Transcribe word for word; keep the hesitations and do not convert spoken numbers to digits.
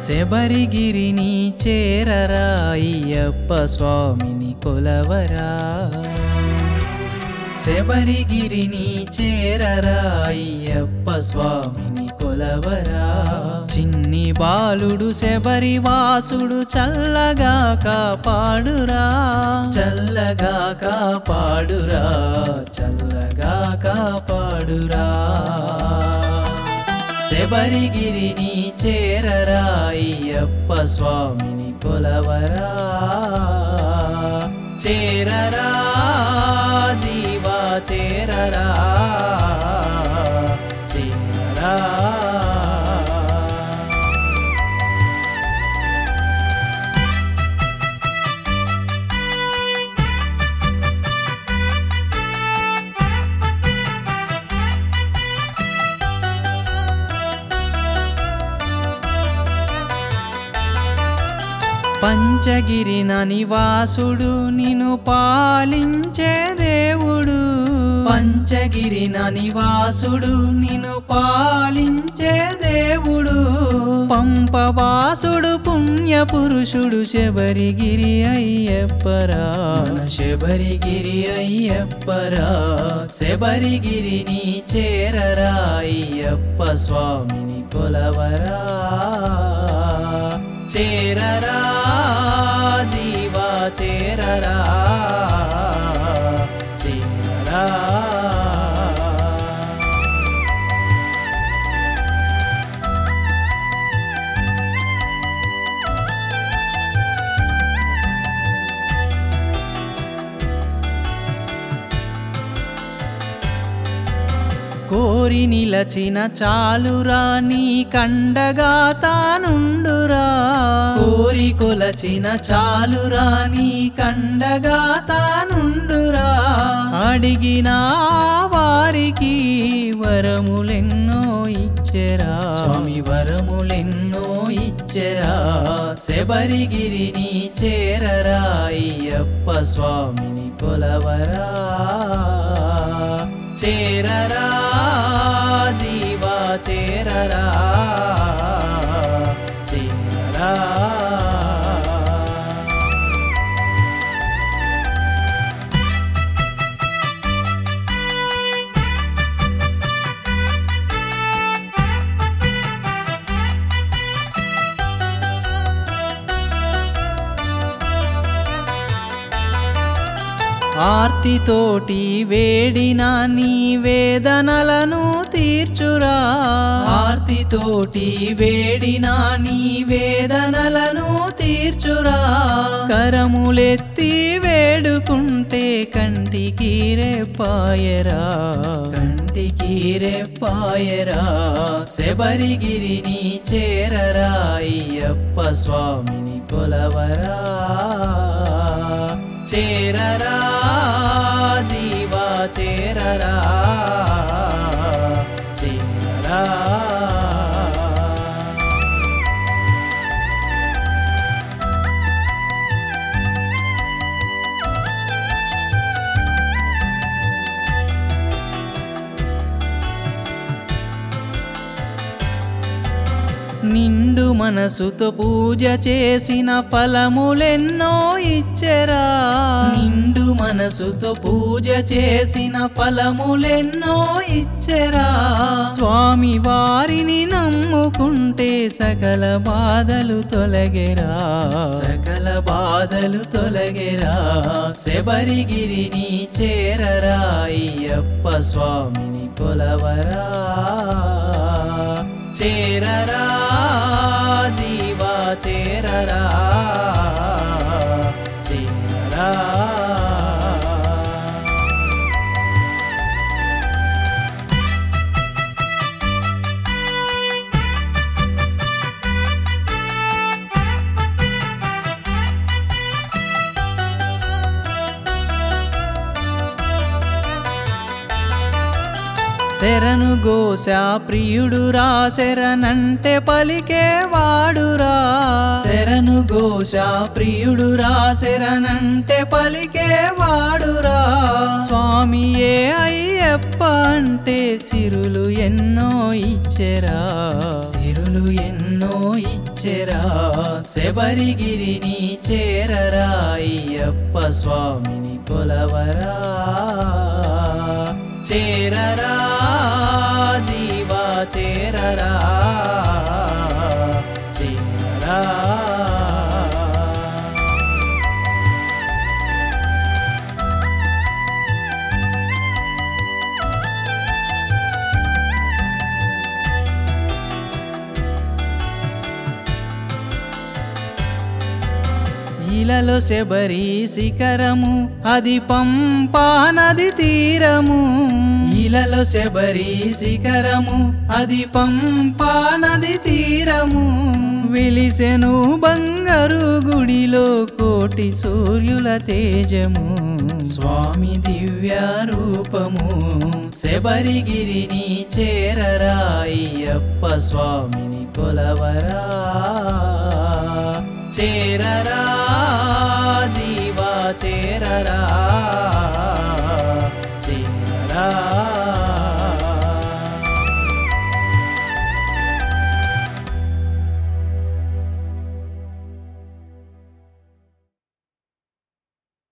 శబరిగిరిని చేరరా అయ్యప్ప స్వామిని కొలవరా శబరిగిరిని చేరరా అయ్యప్ప స్వామిని కొలవరా చిన్ని బాలుడు శబరి వాసుడు చల్లగా కాపాడురా చల్లగా కాపాడురా చల్లగా కాపాడురా శబరిగిరిని చేరరా అయ్యప్ప స్వామిని కొలవరా చేరరా జీవా చేరరా చేరరా పంచగిరిన నివాసుడు నిన్ను పాలించే దేవుడు పంచగిరిన నివాసుడు నిన్ను పాలించే దేవుడు పంపవాసుడు పుణ్య పురుషుడు శబరిగిరి అయ్యప్పరా శబరిగిరి అయ్యప్పరా శబరిగిరిని చేరరా అయ్యప్ప స్వామిని కొలవరా చేరరా జీవా చేరరా చేరరా కోరి నిలచిన చాలురా నీ కండగా తానుండురా కోరి కొలచిన చాలురా నీ కండగా తానుండురా అడిగిన వారికి వరములెన్నో ఇచ్చెరా స్వామి వరములెన్నో ఇచ్చెరా శబరిగిరిని చేరరా అయ్యప్ప స్వామిని కొలవరా చేరరా జీవా చేరరా చేరరా ఆర్తితోటి వేడిన నీ వేదనలను తీర్చురా ఆర్తితోటి వేడిన నీ వేదనలను తీర్చురా కరములెత్తి వేడుకుంటే కంటికి రెప్పాయరా కంటికి రెప్పాయరా శబరిగిరిని చేరరా అయ్యప్ప స్వామిని కొలవరా చేరరా జీవా చేరరా చేరరా నిండు మనసుతో పూజ చేసిన ఫలములెన్నో ఇచ్చెరా నిండు మనసుతో పూజ చేసిన ఫలములెన్నో ఇచ్చెరా స్వామి వారిని నమ్ముకుంటే సకల బాధలు తొలగెరా సకల బాధలు తొలగెరా శబరిగిరిని చేరరా అయ్యప్ప స్వామిని కొలవరా చేరరా జీవా చేరరా చేరరా శరణు గోసా ప్రియుడురా శరణంటే పలికే వాడురా శరణు గోసా ప్రియుడురా శరణంటే పలికే వాడురా స్వామియే అయ్యప్ప అంటే సిరులు ఎన్నో ఇచ్చెరా సిరులు ఎన్నో ఇచ్చెరా వచ్చెరా శబరిగిరిని చేరరా అయ్యప్ప స్వామిని కొలవరా చేరరా జీవా చేరరా చేరరా ఇలలో శబరి శిఖరము అది పంపా నది తీరము ఇలలో శబరి శిఖరము అది పంపా నది తీరము వెలిసెను బంగారు గుడిలో కోటి సూర్యుల తేజము స్వామి దివ్య రూపము శబరిగిరిని చేరరా అయ్యప్ప స్వామిని కొలవరా చేరరా